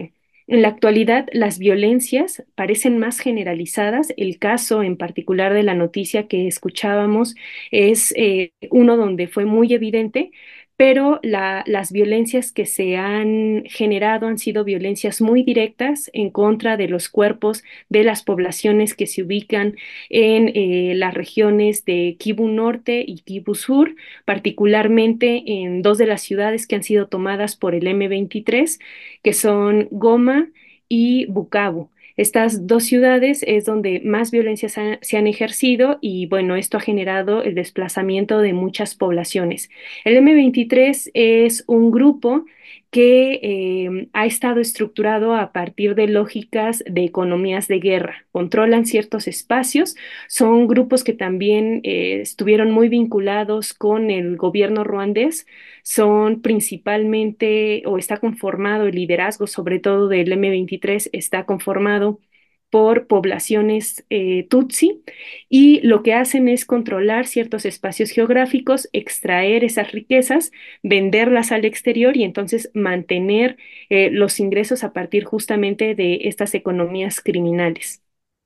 En la actualidad, las violencias parecen más generalizadas. El caso en particular de la noticia que escuchábamos es uno donde fue muy evidente, pero las violencias que se han generado han sido violencias muy directas en contra de los cuerpos de las poblaciones que se ubican en las regiones de Kivu Norte y Kivu Sur, particularmente en dos de las ciudades que han sido tomadas por el M23, que son Goma y Bukavu. Estas dos ciudades es donde más violencias se han ejercido y bueno, esto ha generado el desplazamiento de muchas poblaciones. El M23 es un grupo que ha estado estructurado a partir de lógicas de economías de guerra. Controlan ciertos espacios, son grupos que también estuvieron muy vinculados con el gobierno ruandés, son principalmente, o está conformado el liderazgo, sobre todo del M23, está conformado por poblaciones Tutsi, y lo que hacen es controlar ciertos espacios geográficos, extraer esas riquezas, venderlas al exterior y entonces mantener los ingresos a partir justamente de estas economías criminales.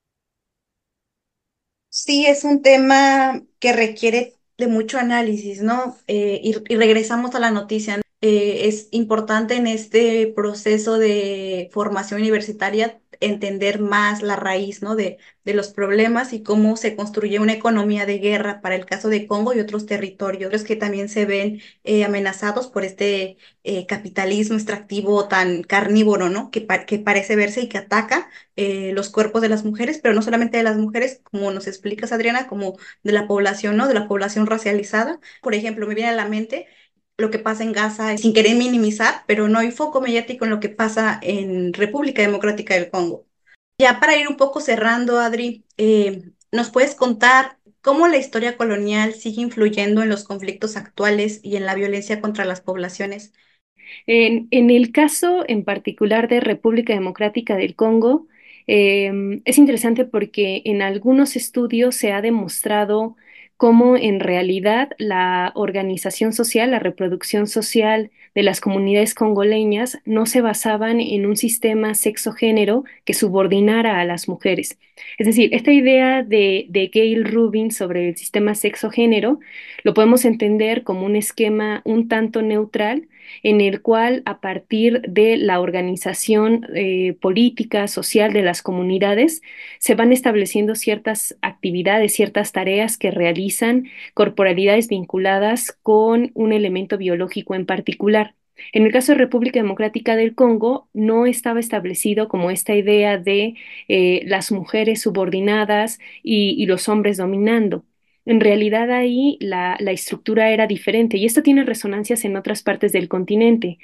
Sí, es un tema que requiere de mucho análisis, ¿no? Y regresamos a la noticia, ¿no? Es importante en este proceso de formación universitaria entender más la raíz, ¿no? De los problemas y cómo se construye una economía de guerra para el caso de Congo y otros territorios que también se ven amenazados por este capitalismo extractivo tan carnívoro, ¿no? Que parece verse y que ataca los cuerpos de las mujeres, pero no solamente de las mujeres, como nos explicas, Adriana, como de la población, ¿no? De la población racializada. Por ejemplo, me viene a la mente lo que pasa en Gaza, sin querer minimizar, pero no hay foco mediático en lo que pasa en República Democrática del Congo. Ya para ir un poco cerrando, Adri, ¿nos puedes contar cómo la historia colonial sigue influyendo en los conflictos actuales y en la violencia contra las poblaciones? En el caso en particular de República Democrática del Congo, es interesante porque en algunos estudios se ha demostrado cómo en realidad la organización social, la reproducción social de las comunidades congoleñas no se basaban en un sistema sexo-género que subordinara a las mujeres. Es decir, esta idea de Gail Rubin sobre el sistema sexo-género lo podemos entender como un esquema un tanto neutral en el cual a partir de la organización política, social de las comunidades, se van estableciendo ciertas actividades, ciertas tareas que realizan corporalidades vinculadas con un elemento biológico en particular. En el caso de República Democrática del Congo, no estaba establecido como esta idea de las mujeres subordinadas y los hombres dominando. En realidad ahí la estructura era diferente y esto tiene resonancias en otras partes del continente.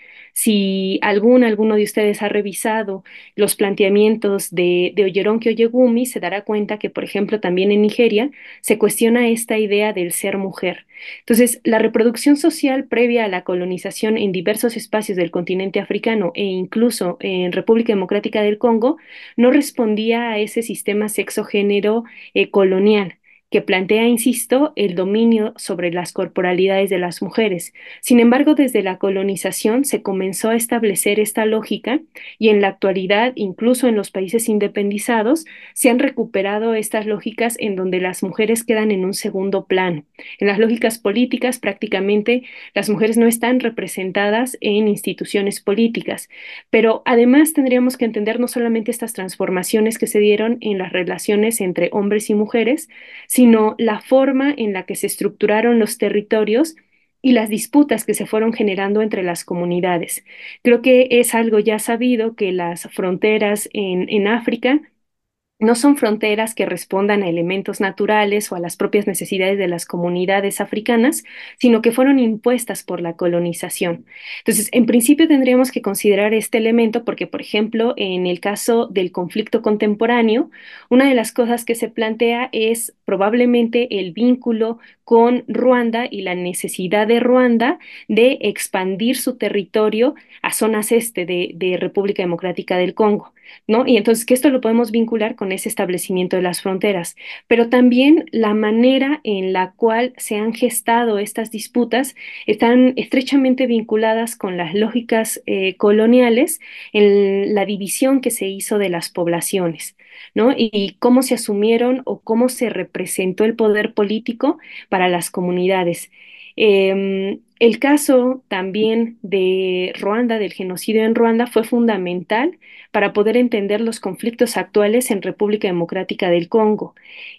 Si alguno de ustedes ha revisado los planteamientos de Oyeronke Oyegumi, se dará cuenta que, por ejemplo, también en Nigeria se cuestiona esta idea del ser mujer. Entonces, la reproducción social previa a la colonización en diversos espacios del continente africano e incluso en República Democrática del Congo no respondía a ese sistema sexo-género colonial que plantea, insisto, el dominio sobre las corporalidades de las mujeres. Sin embargo, desde la colonización se comenzó a establecer esta lógica y en la actualidad, incluso en los países independizados, se han recuperado estas lógicas en donde las mujeres quedan en un segundo plano. En las lógicas políticas, prácticamente las mujeres no están representadas en instituciones políticas, pero además tendríamos que entender no solamente estas transformaciones que se dieron en las relaciones entre hombres y mujeres, sino la forma en la que se estructuraron los territorios y las disputas que se fueron generando entre las comunidades. Creo que es algo ya sabido que las fronteras en África no son fronteras que respondan a elementos naturales o a las propias necesidades de las comunidades africanas, sino que fueron impuestas por la colonización. Entonces, en principio tendríamos que considerar este elemento porque, por ejemplo, en el caso del conflicto contemporáneo, una de las cosas que se plantea es probablemente el vínculo con Ruanda y la necesidad de Ruanda de expandir su territorio a zonas este de República Democrática del Congo. ¿no? Y entonces que esto lo podemos vincular con ese establecimiento de las fronteras, pero también la manera en la cual se han gestado estas disputas están estrechamente vinculadas con las lógicas coloniales en la división que se hizo de las poblaciones, ¿no? Y cómo se asumieron o cómo se representó el poder político para las comunidades. El caso también de Ruanda, del genocidio en Ruanda, fue fundamental para poder entender los conflictos actuales en República Democrática del Congo.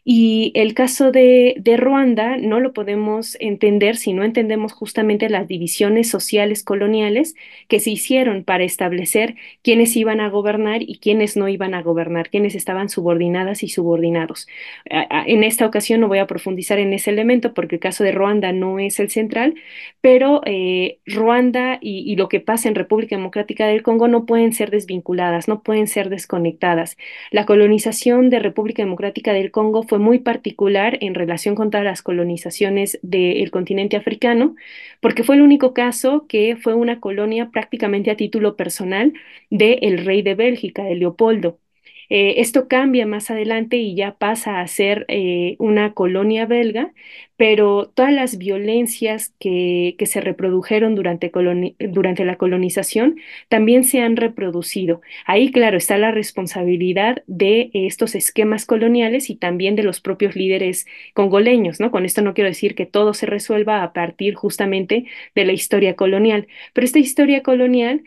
Y el caso de Ruanda no lo podemos entender si no entendemos justamente las divisiones sociales coloniales que se hicieron para establecer quiénes iban a gobernar y quiénes no iban a gobernar, quiénes estaban subordinadas y subordinados. En esta ocasión no voy a profundizar en ese elemento porque el caso de Ruanda no es el central, pero Ruanda y lo que pasa en República Democrática del Congo no pueden ser desvinculadas, no pueden ser desconectadas. La colonización de República Democrática del Congo fue muy particular en relación con todas las colonizaciones del continente africano, porque fue el único caso que fue una colonia prácticamente a título personal del rey de Bélgica, de Leopoldo. Esto cambia más adelante y ya pasa a ser una colonia belga, pero todas las violencias que se reprodujeron durante la colonización también se han reproducido. Ahí, claro, está la responsabilidad de estos esquemas coloniales y también de los propios líderes congoleños, ¿no? Con esto no quiero decir que todo se resuelva a partir justamente de la historia colonial, pero esta historia colonial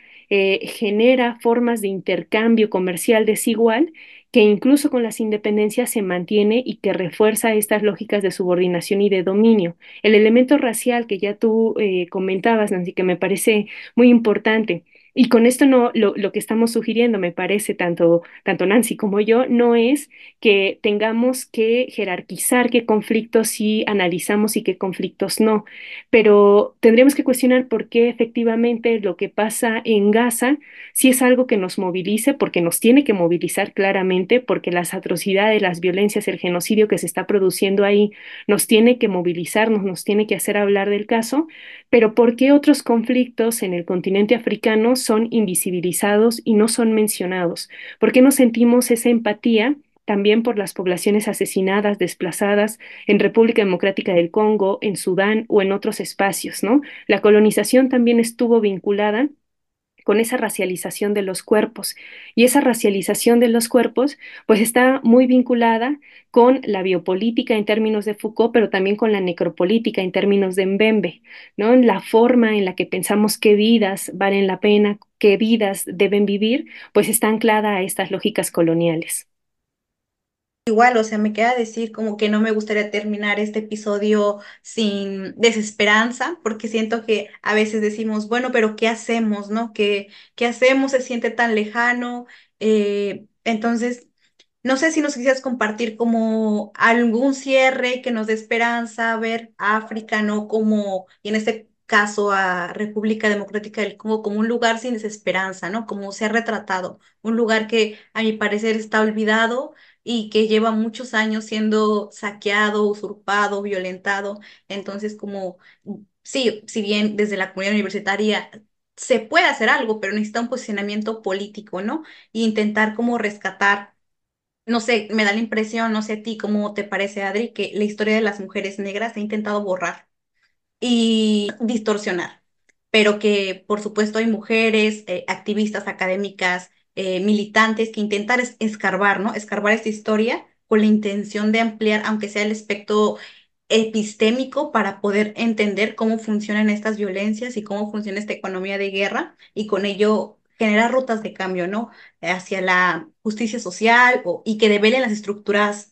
genera formas de intercambio comercial desigual que incluso con las independencias se mantiene y que refuerza estas lógicas de subordinación y de dominio. El elemento racial que ya tú comentabas, Nancy, que me parece muy importante. Y con esto no, lo que estamos sugiriendo, me parece, tanto Nancy como yo, no es que tengamos que jerarquizar qué conflictos sí analizamos y qué conflictos no, pero tendríamos que cuestionar por qué efectivamente lo que pasa en Gaza sí es algo que nos movilice, porque nos tiene que movilizar claramente, porque las atrocidades, las violencias, el genocidio que se está produciendo ahí nos tiene que movilizarnos, nos tiene que hacer hablar del caso, pero por qué otros conflictos en el continente africano son invisibilizados y no son mencionados, por qué no sentimos esa empatía también por las poblaciones asesinadas, desplazadas en República Democrática del Congo, en Sudán o en otros espacios, ¿no? La colonización también estuvo vinculada con esa racialización de los cuerpos. Y esa racialización de los cuerpos, pues está muy vinculada con la biopolítica en términos de Foucault, pero también con la necropolítica en términos de Mbembe, ¿no? La forma en la que pensamos qué vidas valen la pena, qué vidas deben vivir, pues está anclada a estas lógicas coloniales. Igual, o sea, me queda decir como que no me gustaría terminar este episodio sin desesperanza, porque siento que a veces decimos, bueno, pero ¿qué hacemos, no? ¿Qué hacemos? Se siente tan lejano. Entonces, no sé si nos quisieras compartir como algún cierre que nos dé esperanza, ver a África, ¿no? Como, y en este caso a República Democrática del Congo, como un lugar sin desesperanza, ¿no? Como se ha retratado, un lugar que a mi parecer está olvidado y que lleva muchos años siendo saqueado, usurpado, violentado. Entonces, como, sí, si bien desde la comunidad universitaria se puede hacer algo, pero necesita un posicionamiento político, ¿no? Y intentar como rescatar, no sé, me da la impresión, no sé a ti cómo te parece, Adri, que la historia de las mujeres negras se ha intentado borrar y distorsionar, pero que por supuesto hay mujeres, activistas académicas, militantes que intentan escarbar, ¿no? Escarbar esta historia con la intención de ampliar, aunque sea el espectro epistémico, para poder entender cómo funcionan estas violencias y cómo funciona esta economía de guerra y con ello generar rutas de cambio, ¿no? Hacia la justicia social y que develen las estructuras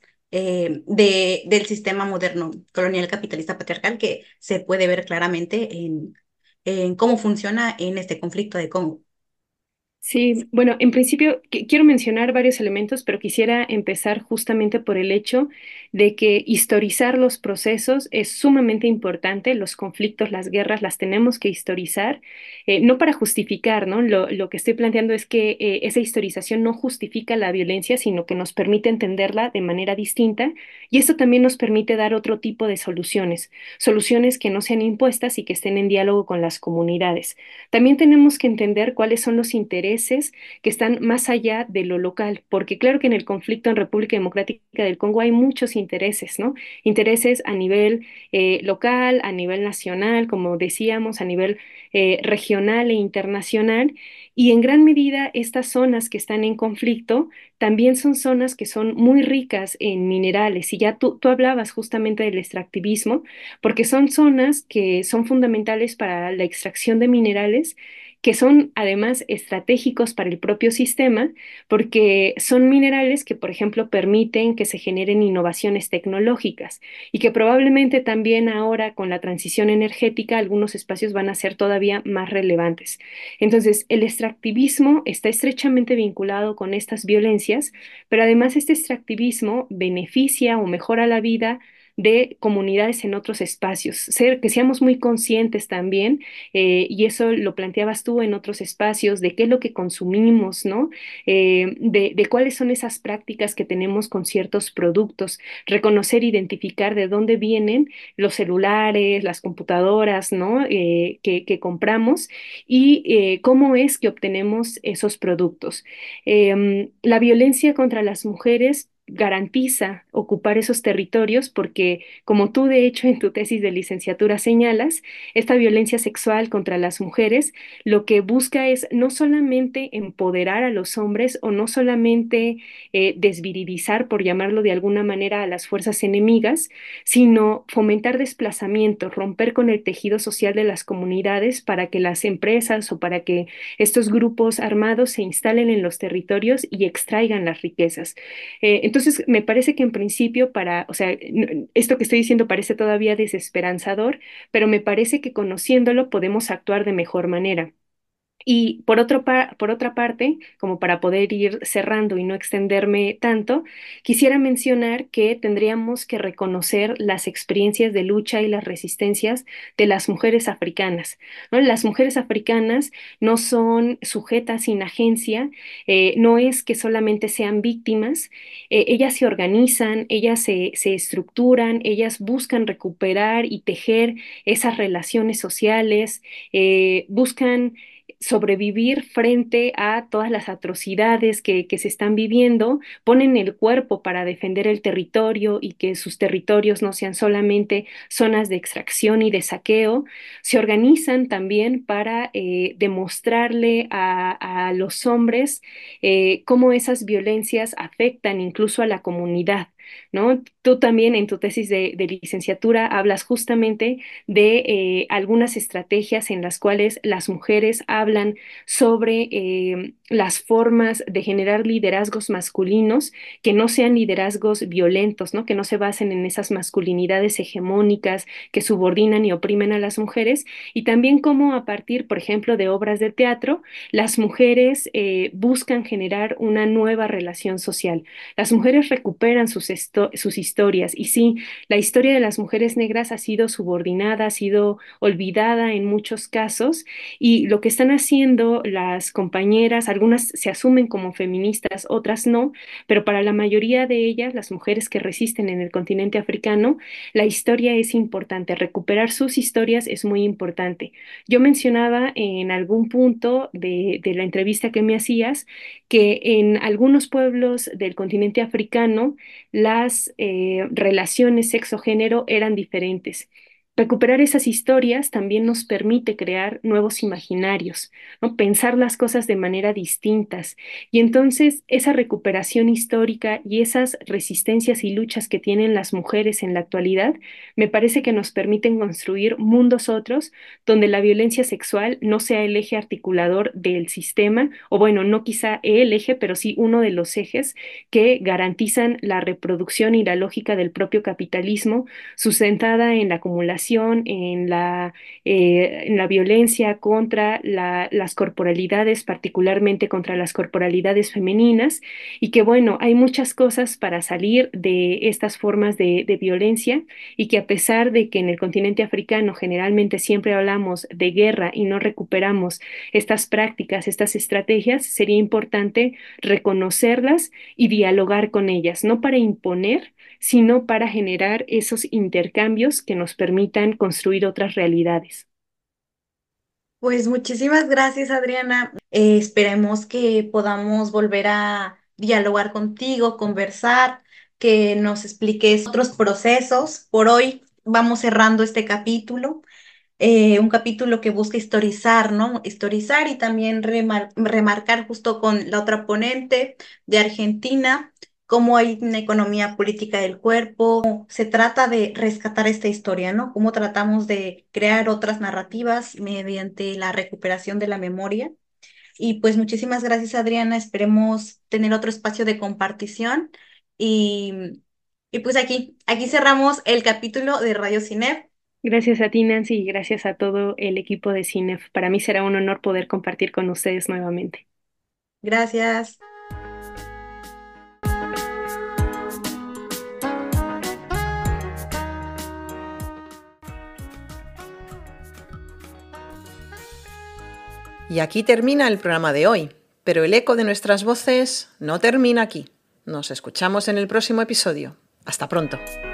del sistema moderno, colonial, capitalista, patriarcal, que se puede ver claramente en cómo funciona en este conflicto de Congo. Sí, bueno, en principio quiero mencionar varios elementos, pero quisiera empezar justamente por el hecho de que historizar los procesos es sumamente importante. Los conflictos, las guerras, las tenemos que historizar, no para justificar, ¿no? Lo que estoy planteando es que esa historización no justifica la violencia, sino que nos permite entenderla de manera distinta y eso también nos permite dar otro tipo de soluciones, soluciones que no sean impuestas y que estén en diálogo con las comunidades. También tenemos que entender cuáles son los intereses intereses que están más allá de lo local, porque claro que en el conflicto en República Democrática del Congo hay muchos intereses, ¿no? Intereses a nivel local, a nivel nacional, como decíamos, a nivel regional e internacional, y en gran medida estas zonas que están en conflicto también son zonas que son muy ricas en minerales, y ya tú hablabas justamente del extractivismo, porque son zonas que son fundamentales para la extracción de minerales, que son además estratégicos para el propio sistema, porque son minerales que, por ejemplo, permiten que se generen innovaciones tecnológicas y que probablemente también ahora con la transición energética algunos espacios van a ser todavía más relevantes. Entonces, el extractivismo está estrechamente vinculado con estas violencias, pero además este extractivismo beneficia o mejora la vida de comunidades en otros espacios, que seamos muy conscientes también, y eso lo planteabas tú en otros espacios, de qué es lo que consumimos, ¿no? De cuáles son esas prácticas que tenemos con ciertos productos, reconocer, identificar de dónde vienen los celulares, las computadoras, ¿no? Que compramos y cómo es que obtenemos esos productos. La violencia contra las mujeres garantiza ocupar esos territorios porque, como tú de hecho en tu tesis de licenciatura señalas, esta violencia sexual contra las mujeres lo que busca es no solamente empoderar a los hombres o no solamente desvirilizar, por llamarlo de alguna manera, a las fuerzas enemigas, sino fomentar desplazamiento, romper con el tejido social de las comunidades para que las empresas o para que estos grupos armados se instalen en los territorios y extraigan las riquezas. Entonces, me parece que en principio o sea, esto que estoy diciendo parece todavía desesperanzador, pero me parece que conociéndolo podemos actuar de mejor manera. Y por otra parte, como para poder ir cerrando y no extenderme tanto, quisiera mencionar que tendríamos que reconocer las experiencias de lucha y las resistencias de las mujeres africanas, ¿no? Las mujeres africanas no son sujetas sin agencia, no es que solamente sean víctimas, ellas se organizan, se estructuran, ellas buscan recuperar y tejer esas relaciones sociales, buscan sobrevivir frente a todas las atrocidades que se están viviendo, ponen el cuerpo para defender el territorio y que sus territorios no sean solamente zonas de extracción y de saqueo, se organizan también para demostrarle a los hombres cómo esas violencias afectan incluso a la comunidad, ¿no? Tú también en tu tesis de licenciatura hablas justamente de algunas estrategias en las cuales las mujeres hablan sobre las formas de generar liderazgos masculinos que no sean liderazgos violentos, ¿no? Que no se basen en esas masculinidades hegemónicas que subordinan y oprimen a las mujeres, y también cómo a partir, por ejemplo, de obras de teatro, las mujeres buscan generar una nueva relación social. Las mujeres recuperan sus historias, y sí, la historia de las mujeres negras ha sido subordinada, ha sido olvidada en muchos casos, y lo que están haciendo las compañeras, algunas se asumen como feministas, otras no, pero para la mayoría de ellas, las mujeres que resisten en el continente africano, la historia es importante, recuperar sus historias es muy importante. Yo mencionaba en algún punto de la entrevista que me hacías que en algunos pueblos del continente africano las relaciones sexo-género eran diferentes. Recuperar esas historias también nos permite crear nuevos imaginarios, ¿no? Pensar las cosas de manera distintas. Y entonces esa recuperación histórica y esas resistencias y luchas que tienen las mujeres en la actualidad, me parece que nos permiten construir mundos otros donde la violencia sexual no sea el eje articulador del sistema, o bueno, no quizá el eje, pero sí uno de los ejes que garantizan la reproducción y la lógica del propio capitalismo, sustentada en la acumulación, en la violencia contra las corporalidades, particularmente contra las corporalidades femeninas, y que bueno, hay muchas cosas para salir de estas formas de violencia, y que a pesar de que en el continente africano generalmente siempre hablamos de guerra y no recuperamos estas prácticas, estas estrategias, sería importante reconocerlas y dialogar con ellas, no para imponer, sino para generar esos intercambios que nos permitan construir otras realidades. Pues muchísimas gracias, Adriana. Esperemos que podamos volver a dialogar contigo, conversar, que nos expliques otros procesos. Por hoy vamos cerrando este capítulo, un capítulo que busca historizar, ¿no? Historizar y también remarcar justo con la otra ponente de Argentina, cómo hay una economía política del cuerpo. Se trata de rescatar esta historia, ¿no? Cómo tratamos de crear otras narrativas mediante la recuperación de la memoria. Y pues muchísimas gracias, Adriana. Esperemos tener otro espacio de compartición. Y, y pues aquí cerramos el capítulo de Radio Cinef. Gracias a ti, Nancy, y gracias a todo el equipo de CINEF. Para mí será un honor poder compartir con ustedes nuevamente. Gracias. Y aquí termina el programa de hoy, pero el eco de nuestras voces no termina aquí. Nos escuchamos en el próximo episodio. Hasta pronto.